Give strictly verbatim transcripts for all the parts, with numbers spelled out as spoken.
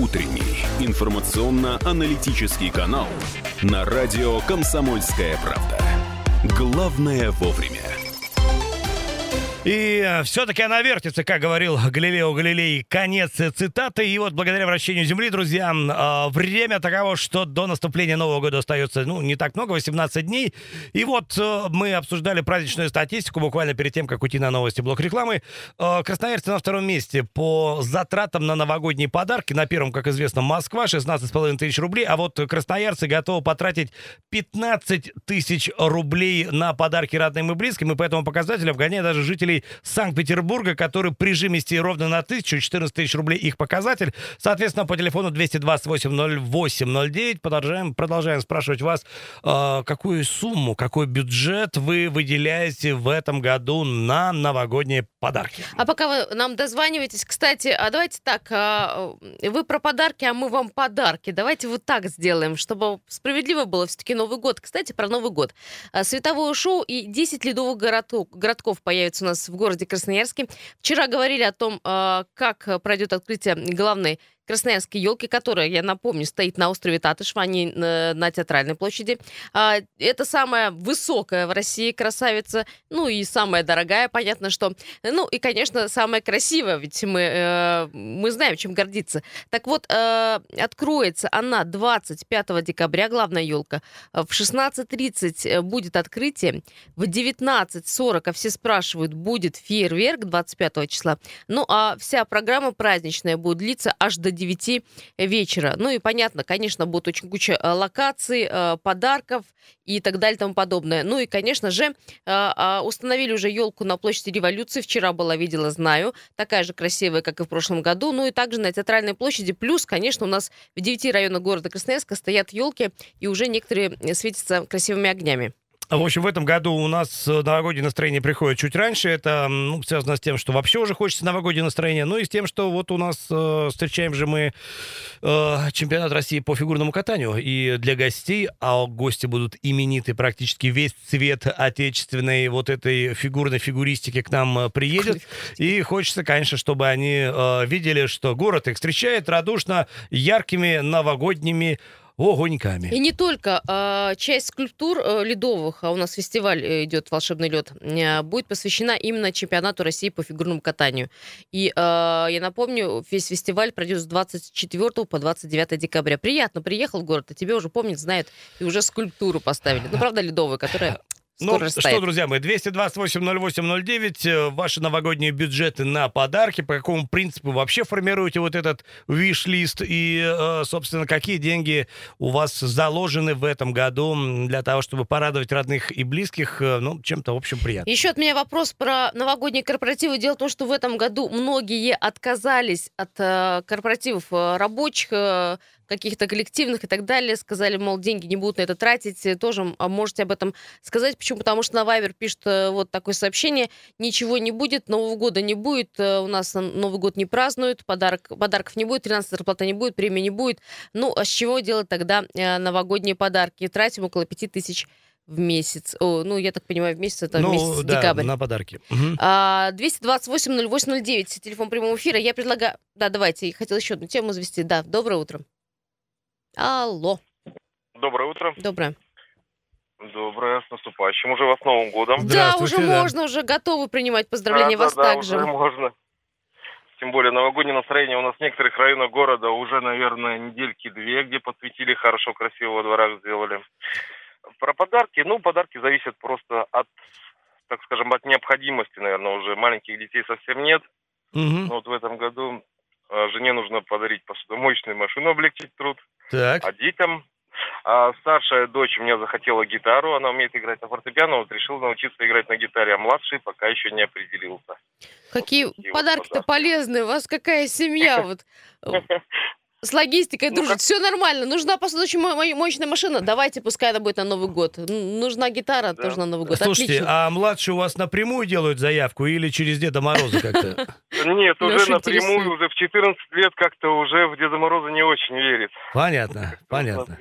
Утренний информационно-аналитический канал на радио «Комсомольская правда». Главное вовремя. И все-таки она вертится, как говорил Галилео Галилей. Конец цитаты. И вот благодаря вращению Земли, друзья, время таково, что до наступления Нового года остается, ну, не так много, восемнадцать дней. И вот мы обсуждали праздничную статистику буквально перед тем, как уйти на новости, блок рекламы. Красноярцы на втором месте по затратам на новогодние подарки. На первом, как известно, Москва, шестнадцать с половиной тысяч рублей. А вот красноярцы готовы потратить пятнадцать тысяч рублей на подарки родным и близким. И по этому показателю обгоняя даже жителей Санкт-Петербурга, который прижимисте ровно на тысячу, четырнадцать тысяч рублей их показатель. Соответственно, по телефону двести двадцать восемь ноль восемь ноль девять продолжаем, продолжаем спрашивать вас, э, какую сумму, какой бюджет вы выделяете в этом году на новогодние подарки. А пока вы нам дозваниваетесь, кстати, а давайте так, а, вы про подарки, а мы вам подарки. Давайте вот так сделаем, чтобы справедливо было. Все-таки Новый год. Кстати, про Новый год. Световое шоу и десять ледовых городов, городков появятся у нас в городе Красноярске. Вчера говорили о том, как пройдет открытие главной красноярской елки, которая, я напомню, стоит на острове Татышева, а не на, на Театральной площади. Это самая высокая в России красавица, ну и самая дорогая, понятно, что. Ну и, конечно, самая красивая, ведь мы, мы знаем, чем гордиться. Так вот, откроется она двадцать пятого декабря, главная елка. В шестнадцать тридцать будет открытие. В девятнадцать сорок, а все спрашивают, будет фейерверк двадцать пятого числа. Ну а вся программа праздничная будет длиться аж до девяти вечера. Ну и понятно, конечно, будет очень куча локаций, подарков и так далее и тому подобное. Ну и, конечно же, установили уже елку на площади Революции. Вчера была, видела, знаю. Такая же красивая, как и в прошлом году. Ну и также на Театральной площади. Плюс, конечно, у нас в девяти районах города Красноярска стоят елки, и уже некоторые светятся красивыми огнями. В общем, в этом году у нас новогоднее настроение приходит чуть раньше. Это, ну, связано с тем, что вообще уже хочется новогоднее настроение. Ну и с тем, что вот у нас э, встречаем же мы э, чемпионат России по фигурному катанию. И для гостей, а гости будут имениты, практически весь цвет отечественной вот этой фигурной фигуристики к нам приедет. И хочется, конечно, чтобы они э, видели, что город их встречает радушно яркими новогодними огоньками. И не только. А, часть скульптур а, ледовых, а у нас фестиваль идет «Волшебный лед», а, будет посвящена именно чемпионату России по фигурному катанию. И а, я напомню, весь фестиваль пройдет с двадцать четвёртого по двадцать девятое декабря. Приятно приехал в город, а тебе уже помнят, знают, и уже скульптуру поставили. Ну, правда, ледовую, которая... Ну что, друзья мои, двести двадцать восемь ноль восемь ноль девять, ваши новогодние бюджеты на подарки, по какому принципу вообще формируете вот этот виш-лист и, собственно, какие деньги у вас заложены в этом году для того, чтобы порадовать родных и близких, ну, чем-то, в общем, приятным. Еще от меня вопрос про новогодние корпоративы. Дело в том, что в этом году многие отказались от корпоративов рабочих, каких-то коллективных и так далее. Сказали, мол, деньги не будут на это тратить. Тоже можете об этом сказать. Почему? Потому что на Вайбер пишут вот такое сообщение. Ничего не будет, Нового года не будет. У нас Новый год не празднуют, подарок, подарков не будет, тринадцатая зарплата не будет, премии не будет. Ну, а с чего делать тогда новогодние подарки? Тратим около пяти тысяч в месяц. О, ну, я так понимаю, в месяц это ну, месяц да, декабрь. на подарки. Угу. А, двести двадцать восемь ноль восемь ноль девять, телефон прямого эфира. Я предлагаю... Да, давайте, я хотела еще одну тему завести. Да, доброе утро. Алло. Доброе утро. Доброе. Доброе, с наступающим уже вас Новым годом. Да, уже да. можно, уже готовы принимать поздравления да, вас да, также. Да, уже можно. Тем более новогоднее настроение у нас в некоторых районах города уже, наверное, недельки две, где подсветили, хорошо, красиво во дворах сделали. Про подарки, ну, подарки зависят просто от, так скажем, от необходимости, наверное, уже маленьких детей совсем нет. Угу. Но вот в этом году жене нужно подарить посудомоечную машину, облегчить труд. Так. А детям... А старшая дочь у меня захотела гитару, она умеет играть на фортепиано, вот решил научиться играть на гитаре, а младший пока еще не определился. Какие вот подарки-то подарки. Полезные, у вас какая семья вот с логистикой дружит, все нормально, нужна посудомоечная машина, давайте, пускай она будет на Новый год, нужна гитара тоже на Новый год. Слушайте, а младшие у вас напрямую делают заявку или через Деда Мороза как-то? Нет, уже напрямую, уже в четырнадцать лет как-то уже в Деда Мороза не очень верит. Понятно, понятно.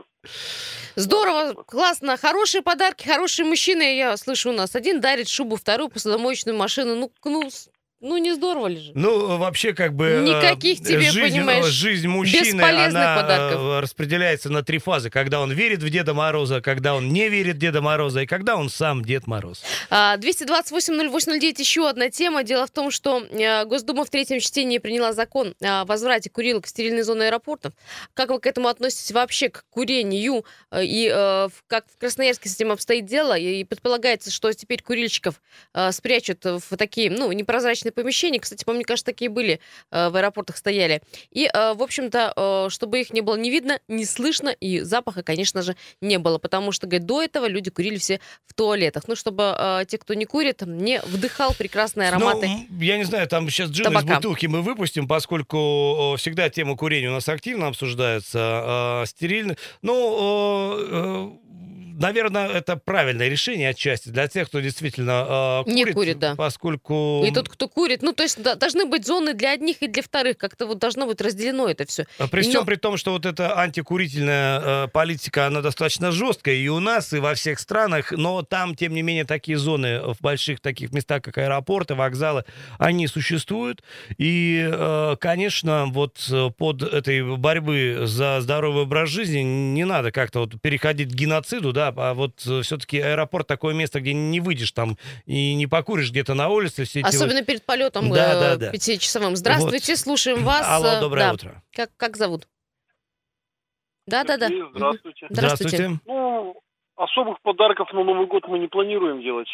Здорово, классно, хорошие подарки, хорошие мужчины, я слышу у нас. Один дарит шубу, вторую посудомоечную машину, ну, ну, Ну, не здорово ли же? Ну, вообще, как бы... Никаких э, тебе, жизнь, понимаешь, жизнь мужчины, бесполезных она подарков. э, распределяется на три фазы. Когда он верит в Деда Мороза, когда он не верит в Деда Мороза, и когда он сам Дед Мороз. А, двести двадцать восемь ноль восемь ноль девять, еще одна тема. Дело в том, что э, Госдума в третьем чтении приняла закон о возврате курилок в стерильные зоны аэропортов. Как вы к этому относитесь вообще, к курению? Э, И э, в- как в Красноярске с этим обстоит дело? И предполагается, что теперь курильщиков э, спрячут в такие, ну, непрозрачные помещения. Кстати, по мне кажется, такие были, э, в аэропортах стояли. И, э, в общем-то, э, чтобы их не было не видно, не слышно, и запаха, конечно же, не было. Потому что, говорит, до этого люди курили все в туалетах. Ну, чтобы э, те, кто не курит, не вдыхал прекрасные ароматы. Ну, м, я не знаю, там сейчас джин из табака. бутылки мы выпустим, поскольку э, всегда тема курения у нас активно обсуждается. э, Стерильно. Ну, э, э, наверное, это правильное решение отчасти для тех, кто действительно э, Не курит, курит, да. поскольку... И тот, кто курит, ну, то есть да- должны быть зоны для одних и для вторых. Как-то вот должно быть разделено это все. А При И, всем ну- при том, что вот эта антикурительная э, политика, она достаточно жесткая и у нас, и во всех странах, но там, тем не менее, такие зоны в больших таких местах, как аэропорты, вокзалы, они существуют. И, э, конечно, вот э, под этой борьбы за здоровый образ жизни не надо как-то вот переходить к геноциду, да, а вот все-таки аэропорт такое место, где не выйдешь там и не покуришь где-то на улице. Все эти вот- Особенно перед полетом Да, э, да, да. пятичасовым. Здравствуйте, слушаем вас. Алло, Э, доброе да. утро. Как, как зовут? Да-да-да. Сергей, Мгм. здравствуйте. Здравствуйте. Ну, особых подарков на Новый год мы не планируем делать.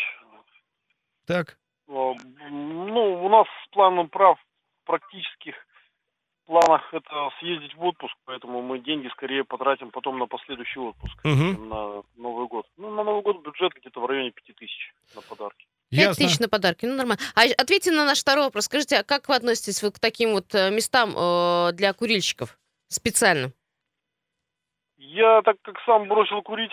Так. А, Ну, у нас с планом прав практических планах это съездить в отпуск, поэтому мы деньги скорее потратим потом на последующий отпуск, Мгм. чем на Новый год. Ну, на Новый год бюджет где-то в районе пяти тысяч на подарки. Пять Ясно. тысяч на подарки, ну нормально. А ответьте на наш второй вопрос. Скажите, а как вы относитесь вот к таким вот э, местам э, для курильщиков специально? Я, так как сам бросил курить,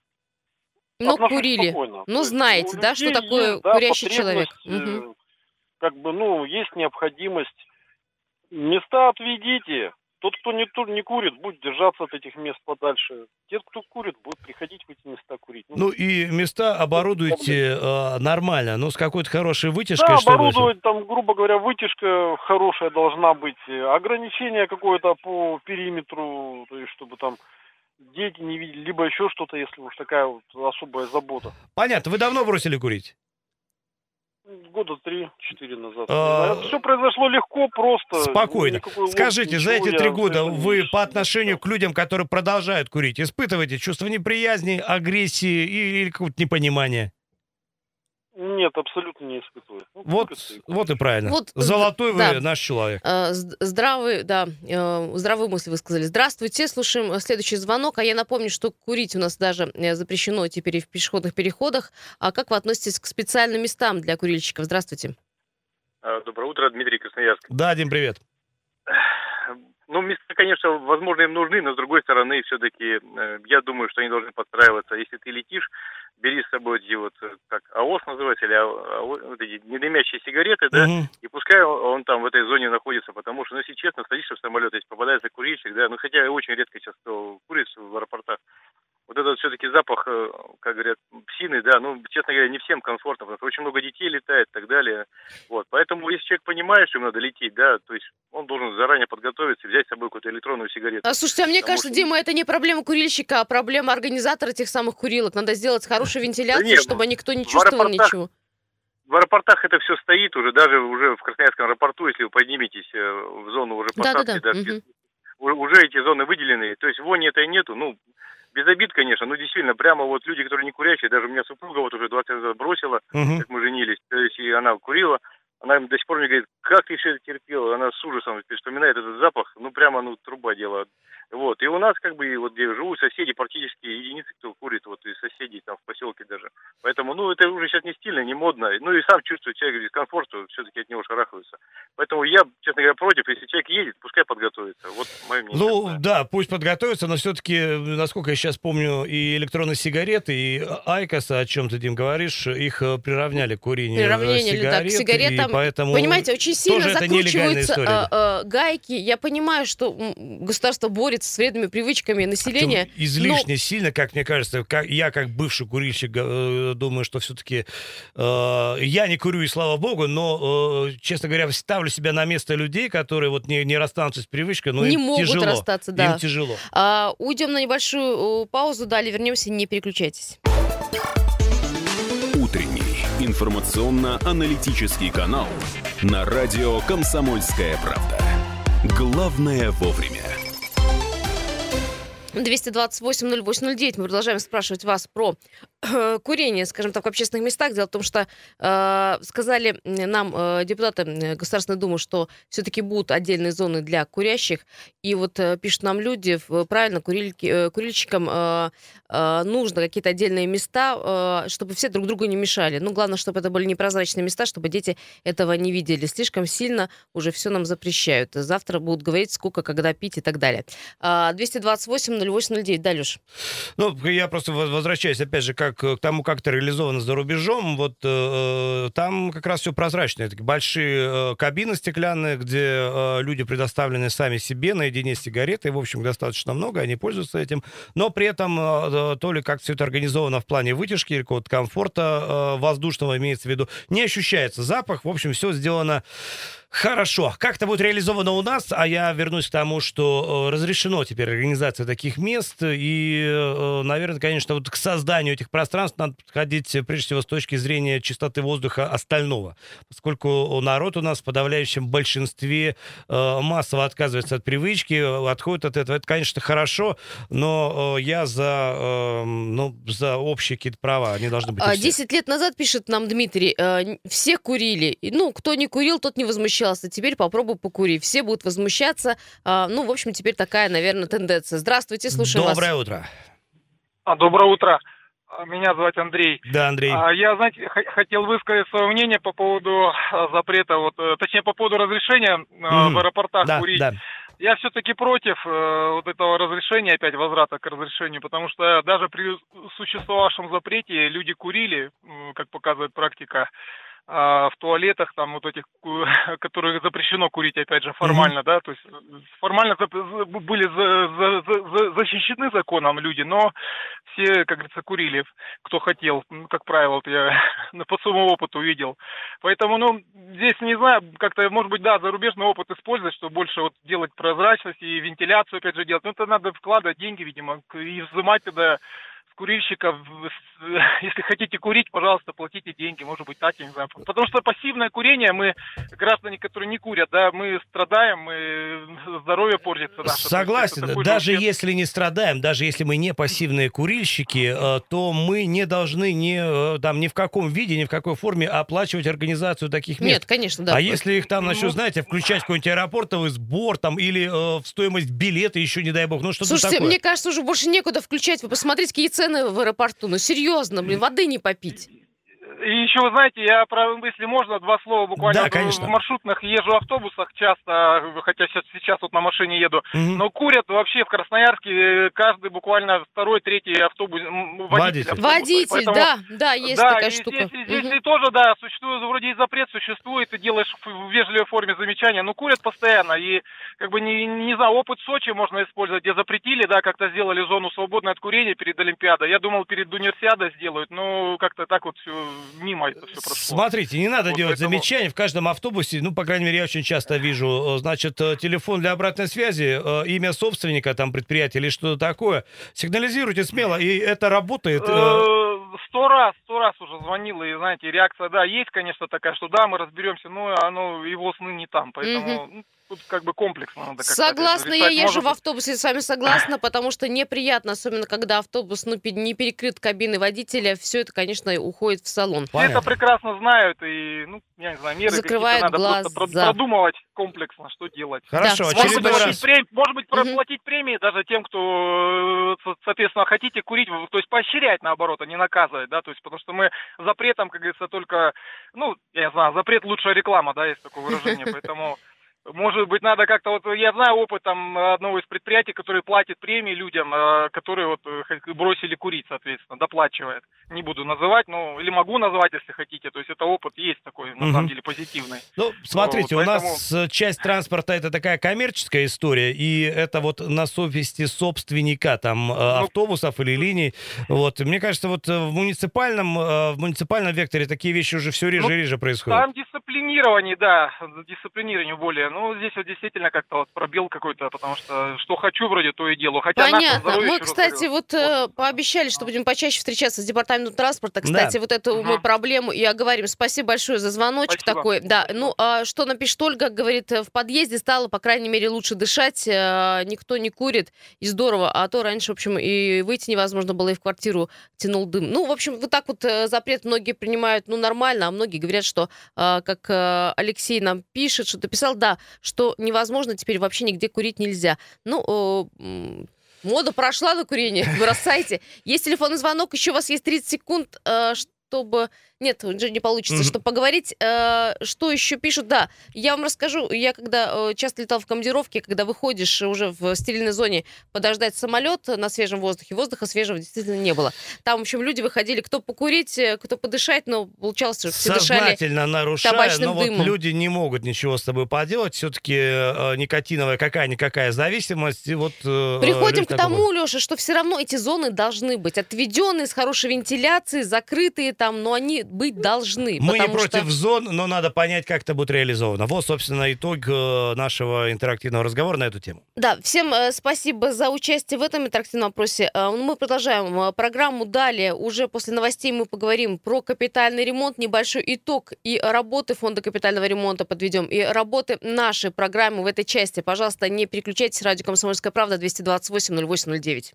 Ну, отношусь курили. спокойно. Ну, То есть, знаете, у да, что людей такое есть, да, курящий человек. потребность, Мгм. э, Как бы, ну, есть необходимость. Места отведите. Тот, кто не, ту- не курит, будет держаться от этих мест подальше. Те, кто курит, будут приходить в эти места курить. Ну и места оборудуйте э, нормально, ну с какой-то хорошей да, вытяжкой, чтобы... оборудовать, там, грубо говоря, вытяжка хорошая должна быть, э, ограничение какое-то по периметру, то есть, чтобы там дети не видели, либо еще что-то, если уж такая вот особая забота. Понятно, вы давно бросили курить? Года три-четыре назад. А, Это все произошло легко, просто. Спокойно. Никакой логики, Скажите, за ничего эти я три в года этом вы не- по отношению к людям, которые продолжают курить, испытываете чувство неприязни, агрессии и- или какого-то непонимания? Нет, абсолютно не испытываю. Ну, Вот, как это и вот и правильно. Вот, Золотой да. вы наш человек. Э, з- Здравый, да, э, здравые мысли вы сказали. Здравствуйте, слушаем э, следующий звонок. А я напомню, что курить у нас даже э, запрещено теперь и в пешеходных переходах. А как вы относитесь к специальным местам для курильщиков? Здравствуйте. Доброе утро, Дмитрий, Красноярск. Да, Дим, привет. Ну, места, конечно, возможно, им нужны, но с другой стороны, все-таки, э, я думаю, что они должны подстраиваться. Если ты летишь, бери с собой эти вот, э, как АОС называется, или АО- АО- вот эти недымящие сигареты, да, Мгм. и пускай он, он там в этой зоне находится, потому что, ну, если честно, садишься в самолет, если попадается курильщик, да, ну, хотя очень редко сейчас кто курит в аэропортах, вот этот все-таки запах, э, как говорят, псины, да, ну, честно говоря, не всем комфортно, потому что очень много детей летает и так далее. Вот, поэтому, если человек понимает, что ему надо лететь, да, то есть он должен заранее подготовиться и взять с собой какую-то электронную сигарету. А, слушайте, а мне Потому кажется, что- Дима, это не проблема курильщика, а проблема организатора этих самых курилок. Надо сделать хорошую вентиляцию, нет, чтобы никто не в чувствовал аэропортах- ничего. В аэропортах это все стоит уже, даже уже в Красноярском аэропорту, если вы подниметесь э, в зону уже посадки, Да-да-да, да, мгм. у- уже эти зоны выделены, то есть вони этой нету, ну, без обид, конечно, но действительно, прямо вот люди, которые не курящие, даже у меня супруга вот уже двадцать лет назад бросила, Мгм. как мы женились, то есть и она курила, она до сих пор мне говорит, как ты все это терпела, она с ужасом вспоминает этот запах, ну, прямо, ну, труба дело. Вот, и у нас, как бы, и вот где живут соседи, практически единицы, кто курит, вот, из соседей, там, в поселке даже. Поэтому, ну, это уже сейчас не стильно, не модно, ну, и сам чувствует человек дискомфорт, что все-таки от него шарахаются. Поэтому я, честно говоря, против. принципе, если человек едет, пускай подготовится. Вот мое мнение. Ну, да, пусть подготовится, но все-таки, насколько я сейчас помню, и электронные сигареты, и Айкос, о чем ты, Дим, говоришь, их приравняли к курению Приравнение, да, к сигарет, сигаретам. и поэтому Понимаете, очень сильно тоже это нелегальная закручиваются история. а, а, гайки. Я понимаю, что м, государство борется с вредными привычками населения. Причем излишне сильно, как мне кажется. Как, я, как бывший курильщик, э, думаю, что все-таки э, я не курю, и слава богу, но, э, честно говоря, ставлю себя на место людей, которые вот не, не расстанутся с привычкой, но Не им могут тяжело. расстаться, да. Им тяжело. А, уйдем на небольшую э, паузу, далее вернемся, не переключайтесь. Утренний информационно-аналитический канал на радио «Комсомольская правда». Главное вовремя. двести двадцать восемь ноль восемь ноль девять. Мы продолжаем спрашивать вас про э, курение, скажем так, в общественных местах. Дело в том, что э, сказали нам э, депутаты Государственной Думы, что все-таки будут отдельные зоны для курящих. И вот э, пишут нам люди, в, правильно, курильки, э, курильщикам э, э, нужно какие-то отдельные места, э, чтобы все друг другу не мешали. Ну, главное, чтобы это были непрозрачные места, чтобы дети этого не видели. Слишком сильно уже все нам запрещают. Завтра будут говорить, сколько, когда пить и так далее. Э, двести двадцать восемь ноль восемь ноль девять. Да, Леш? Ну, я просто возвращаюсь, опять же, как, к тому, как это реализовано за рубежом. Вот э, там как раз все прозрачно. Это большие э, кабины стеклянные, где э, люди предоставлены сами себе наедине с сигаретой. В общем, достаточно много, они пользуются этим. Но при этом э, то ли как все это организовано в плане вытяжки или какого-то комфорта э, воздушного, имеется в виду, не ощущается запах. В общем, все сделано хорошо. Как это будет реализовано у нас? А я вернусь к тому, что э, разрешено теперь организация таких мест. И, э, наверное, конечно, вот к созданию этих пространств надо подходить, прежде всего, с точки зрения чистоты воздуха остального. Поскольку народ у нас в подавляющем большинстве э, массово отказывается от привычки, отходит от этого. Это, конечно, хорошо, но э, я за, э, ну, за общие какие-то права. Они должны быть у всех. Десять лет назад, пишет нам Дмитрий, э, все курили. И, ну, кто не курил, тот не возмущался. Теперь попробуй покури. Все будут возмущаться. А, ну, в общем, теперь такая, наверное, тенденция. Здравствуйте, слушаем вас. Доброе утро. А, доброе утро. Меня зовут Андрей. Да, Андрей. А, я, знаете, х- хотел высказать свое мнение по поводу а, запрета, вот, э, точнее, по поводу разрешения а, Мгм. в аэропортах Да, курить. да. Я все-таки против э, вот этого разрешения, опять возврата к разрешению, потому что даже при существовавшем запрете люди курили, м, как показывает практика, а, в туалетах, там вот этих, ку- которых запрещено курить, опять же, формально, да, то есть формально зап- за- были за- за- за- за- защищены законом люди, но все, как говорится, курили, кто хотел, ну, как правило, вот я по своему опыту видел. Поэтому, ну, здесь, не знаю, как-то, может быть, да, зарубежный опыт использовать, чтобы больше вот делать прозрачность и вентиляцию, опять же, делать. Но это надо вкладывать деньги, видимо, к- и взимать тогда с курильщиков, с- если хотите курить, пожалуйста, платите деньги, может быть, так, я не знаю. Потому что пассивное курение, мы, граждане, которые не курят, да, мы страдаем, мы, здоровье портится наше. Согласен. То есть это такой Даже же успех. если не страдаем, даже если мы не пассивные курильщики, э, то мы не должны ни, э, там, ни в каком виде, ни в какой форме оплачивать организацию таких мест. Нет, конечно, да. А если их там начнут, Ну, знаете, включать какой-нибудь аэропортовый сбор там, или э, в стоимость билета еще, не дай бог, ну что-то Слушайте, такое. мне кажется, уже больше некуда включать. Вы посмотрите, какие цены в аэропорту. Ну, серьезно, блин, воды не попить. И еще, вы знаете, я, про- если можно, два слова буквально. Да, Вот конечно. в маршрутных езжу автобусах часто, хотя сейчас, сейчас вот на машине еду, Мгм. но курят вообще в Красноярске э, каждый буквально второй, третий автобус, м, водитель. Водитель. автобуса. Водитель, Поэтому- да, да, есть да, такая и штука. Здесь, здесь Мгм. и тоже, да, существует, вроде и запрет существует, ты делаешь в в вежливой форме замечания, но курят постоянно. И, как бы, не, не знаю, опыт Сочи можно использовать, где запретили, да, как-то сделали зону свободной от курения перед Олимпиадой. Я думал, перед Универсиадой сделают, но как-то так вот все мимо это все прошло. Смотрите, не надо Вот делать поэтому- замечания. В каждом автобусе, ну, по крайней мере, я очень часто вижу, э, значит, э, телефон для обратной связи, э, имя собственника, там, предприятия или что-то такое. Сигнализируйте смело, и это работает. э, Э, Сто раз, сто раз уже звонил, и, знаете, реакция, да, есть, конечно, такая, что да, мы разберемся, но оно, его сны не там, поэтому ну, тут как бы комплексно надо как-то Согласна, это я решать. езжу Может в автобусе, с вами согласна, потому что неприятно, особенно когда автобус ну, пе- не перекрыт кабиной водителя, все это, конечно, уходит в салон. Все это понятно. прекрасно знают, и, ну, я не знаю, меры Закрывают какие-то надо просто глаза. про- продумывать комплексно, что делать. Хорошо, Да. Может быть, очередной Спасибо раз. платить прем- может быть, Мгм. проплатить премии даже тем, кто, э, со- соответственно, хотите курить, в- то есть поощрять, наоборот, а не наказывать, да, то есть, потому что мы запретом, как говорится, только, ну, я не знаю, запрет лучшая реклама, да, есть такое выражение, поэтому Может быть, надо как-то, вот я знаю опыт там одного из предприятий, который платит премии людям, э, которые вот э, бросили курить, соответственно, доплачивает. Не буду называть, ну, или могу назвать, если хотите. То есть это опыт есть такой, на Мгм. самом деле, позитивный. Ну, смотрите, Вот, у нас э, часть транспорта это такая коммерческая история, и это вот на совести собственника там э, автобусов или линий. Вот, мне кажется, вот э, в муниципальном, э, в муниципальном векторе такие вещи уже все реже Ну, и реже происходят. Там дисциплинирование, да, дисциплинирование более. Ну, здесь вот действительно как-то вот пробел какой-то, потому что что хочу вроде, то и делаю. Хотя наше Понятно. здоровье, Мы, еще раз кстати, говорю, вот э, пообещали, что будем почаще встречаться с департаментом транспорта. Кстати, Да. вот эту Мгм. мы проблему и оговорим. Спасибо большое за звоночек Спасибо. такой. Да, Спасибо. ну, а что напишет Ольга, говорит, в подъезде стало, по крайней мере, лучше дышать, э, никто не курит, и здорово. А то раньше, в общем, и выйти невозможно было, и в квартиру тянул дым. Ну, в общем, вот так вот э, запрет многие принимают, ну, нормально, а многие говорят, что, э, как э, Алексей нам пишет, что написал, да, что невозможно теперь вообще нигде курить нельзя. Ну, э, м, мода прошла на курение, бросайте. Есть телефонный звонок, еще у вас есть тридцать секунд, э, чтобы... Нет, уже не получится, Мгм. чтобы поговорить. Э, что еще пишут? Да, я вам расскажу. Я когда э, часто летал в командировке, когда выходишь уже в стерильной зоне подождать самолет на свежем воздухе, воздуха свежего действительно не было. Там, в общем, люди выходили, кто покурить, э, кто подышать, но получалось, что все дышали. Сознательно нарушая, табачным но вот дымом. люди не могут ничего с собой поделать. Все-таки э, никотиновая какая-никакая зависимость. И вот, э, Приходим люди к такого- тому, Леша, что все равно эти зоны должны быть отведенные, с хорошей вентиляцией, закрытые там, но они быть должны. Мы не потому против что... зон, но надо понять, как это будет реализовано. Вот, собственно, итог э, нашего интерактивного разговора на эту тему. Да, всем э, спасибо за участие в этом интерактивном опросе. Э, мы продолжаем э, программу. Далее, уже после новостей мы поговорим про капитальный ремонт, небольшой итог и работы фонда капитального ремонта подведем, и работы нашей программы в этой части. Пожалуйста, не переключайтесь. Радио «Комсомольская правда», двести двадцать восемь ноль восемь ноль девять.